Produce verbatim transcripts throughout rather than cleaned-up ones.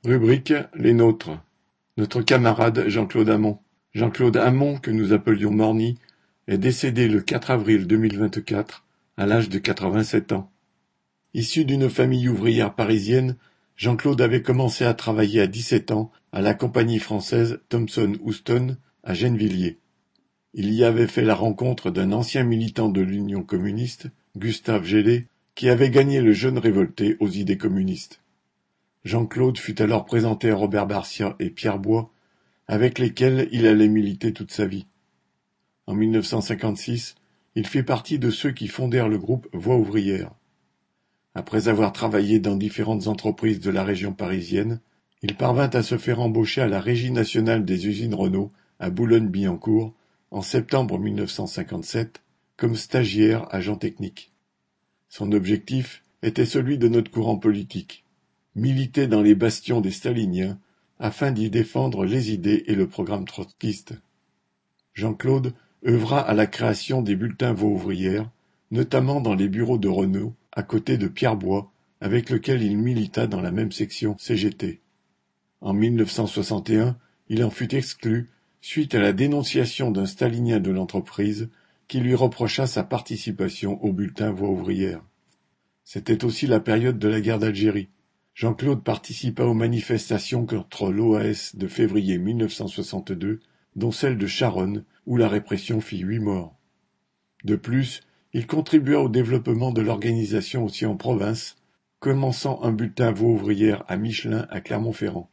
Rubrique Les Nôtres. Notre camarade Jean-Claude Hamon. Jean-Claude Hamon, que nous appelions Morny, est décédé le quatre avril deux mille vingt-quatre, à l'âge de quatre-vingt-sept ans. Issu d'une famille ouvrière parisienne, Jean-Claude avait commencé à travailler à dix-sept ans à la compagnie française Thomson Houston à Gennevilliers. Il y avait fait la rencontre d'un ancien militant de l'Union communiste, Gustave Gélé, qui avait gagné le jeune révolté aux idées communistes. Jean-Claude fut alors présenté à Robert Barcia et Pierre Bois, avec lesquels il allait militer toute sa vie. En mille neuf cent cinquante-six, il fit partie de ceux qui fondèrent le groupe Voix ouvrière. Après avoir travaillé dans différentes entreprises de la région parisienne, il parvint à se faire embaucher à la Régie nationale des usines Renault à Boulogne-Billancourt en septembre mille neuf cent cinquante-sept comme stagiaire agent technique. Son objectif était celui de notre courant politique, militer dans les bastions des staliniens afin d'y défendre les idées et le programme trotskiste. Jean-Claude œuvra à la création des bulletins Voix ouvrière, notamment dans les bureaux de Renault, à côté de Pierre Bois, avec lequel il milita dans la même section C G T. En mille neuf cent soixante et un, il en fut exclu suite à la dénonciation d'un stalinien de l'entreprise qui lui reprocha sa participation au bulletin Voix ouvrière. C'était aussi la période de la guerre d'Algérie. Jean-Claude participa aux manifestations contre l'O A S de février mille neuf cent soixante-deux, dont celle de Charonne, où la répression fit huit morts. De plus, il contribua au développement de l'organisation aussi en province, commençant un bulletin Voix ouvrière à Michelin à Clermont-Ferrand.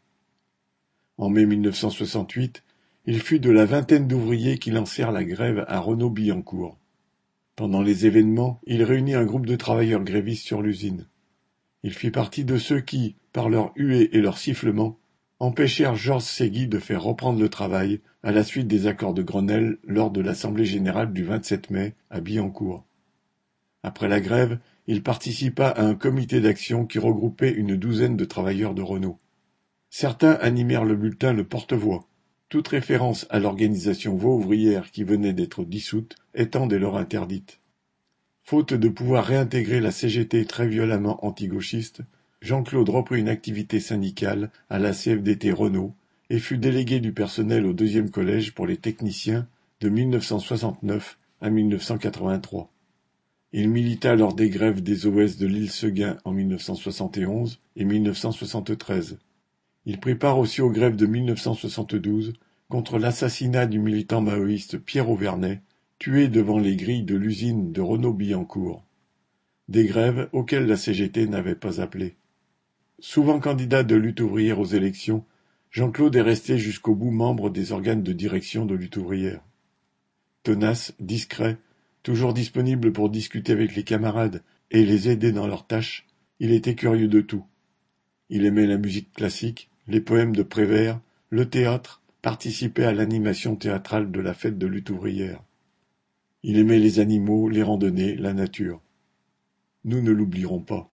En mai mille neuf cent soixante-huit, il fut de la vingtaine d'ouvriers qui lancèrent la grève à Renault-Billancourt. Pendant les événements, il réunit un groupe de travailleurs grévistes sur l'usine. Il fit partie de ceux qui, par leurs huées et leurs sifflements, empêchèrent Georges Séguy de faire reprendre le travail à la suite des accords de Grenelle lors de l'Assemblée générale du vingt-sept mai à Billancourt. Après la grève, il participa à un comité d'action qui regroupait une douzaine de travailleurs de Renault. Certains animèrent le bulletin Le Porte-Voix, toute référence à l'organisation Voix ouvrière qui venait d'être dissoute étant dès lors interdite. Faute de pouvoir réintégrer la C G T très violemment anti-gauchiste, Jean-Claude reprit une activité syndicale à la C F D T Renault et fut délégué du personnel au deuxième collège pour les techniciens de mille neuf cent soixante-neuf à mille neuf cent quatre-vingt-trois. Il milita lors des grèves des O S de l'île Seguin en mille neuf cent soixante et onze et mille neuf cent soixante-treize. Il prit part aussi aux grèves de mille neuf cent soixante-douze contre l'assassinat du militant maoïste Pierre Auvernais, tué devant les grilles de l'usine de Renault-Billancourt. Des grèves auxquelles la C G T n'avait pas appelé. Souvent candidat de Lutte ouvrière aux élections, Jean-Claude est resté jusqu'au bout membre des organes de direction de Lutte ouvrière. Tenace, discret, toujours disponible pour discuter avec les camarades et les aider dans leurs tâches, il était curieux de tout. Il aimait la musique classique, les poèmes de Prévert, le théâtre, participait à l'animation théâtrale de la fête de Lutte ouvrière. Il aimait les animaux, les randonnées, la nature. Nous ne l'oublierons pas.